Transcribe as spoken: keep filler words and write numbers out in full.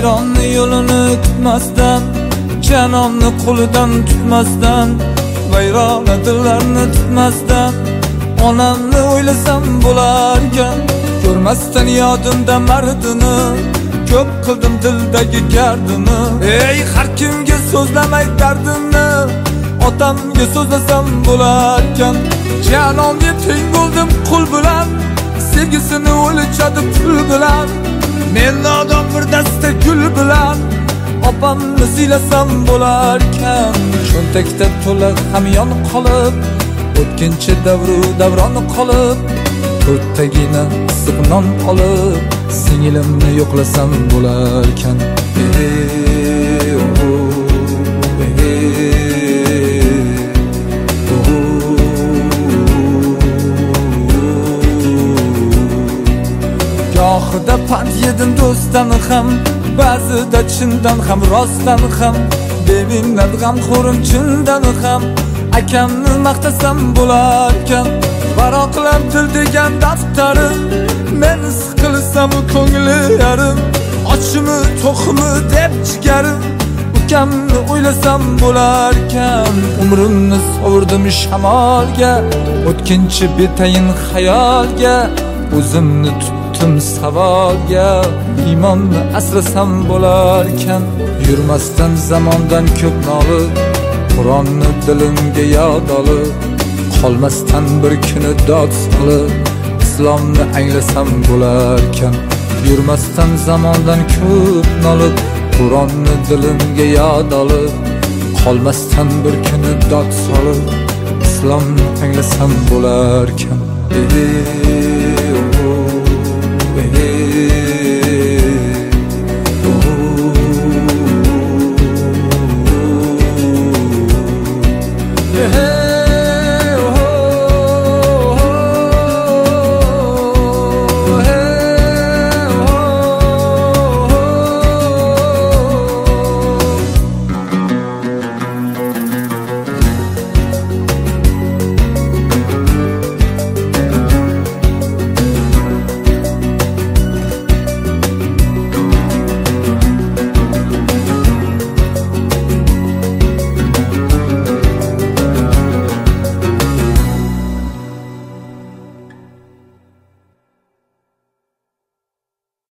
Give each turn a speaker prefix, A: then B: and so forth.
A: vayronni yo'lini tutmasdan, janomni qo'lidan tutmasdan, vayrona dillarni tutmasdan, onamni o'ylasam bo'larkan. Ko'rmasdan yodimda mardini, ko'p qildim dildagi gardini. Ey, har kimga so'zlamay dardimni, otamga so'zlasam bo'larkan. Janomga teng bo'ldim qul bilan, sevgisini o'lchadi pul bilan. Men nodon bir dasta gul bilan, opamni siylasam bo'larkan. Cho'ntakda to'la hamyon qolib, o'tkinchi davru davron qolib, to'rttagina issiq non olib, singlimni yo'qlasam bo'larkan. Gohida pand yedim do'stdan ham, ba'zida chindan ham rostdan ham, beminnat g'amxo'rim chindan ham. Akamni maqtasam bo'larkan. Baroqlab dil degan daftarim, men siqilsam ko'ngli yarim. Ochmi to'qmi deb jigarim, ukamni o'ylasam bo'larkan. Umrimni sovurdim shamolga, o'tkinchi betayin xayolga. O'zimni tutdim savolga, iymonni asrasam bo'larkan. Yurmasdan zamondan ko'p nolib, Qur'onni dilimga yod olib, qolmasdan bir kuni dod solib, islomni anglasam bo'larkan. Yurmasdan zamondan ko'p nolib, Qur'onni dilimga yod olib, qolmasdan bir kuni dod solib, islomni anglasam bo'larkan. Ey, oh, ey.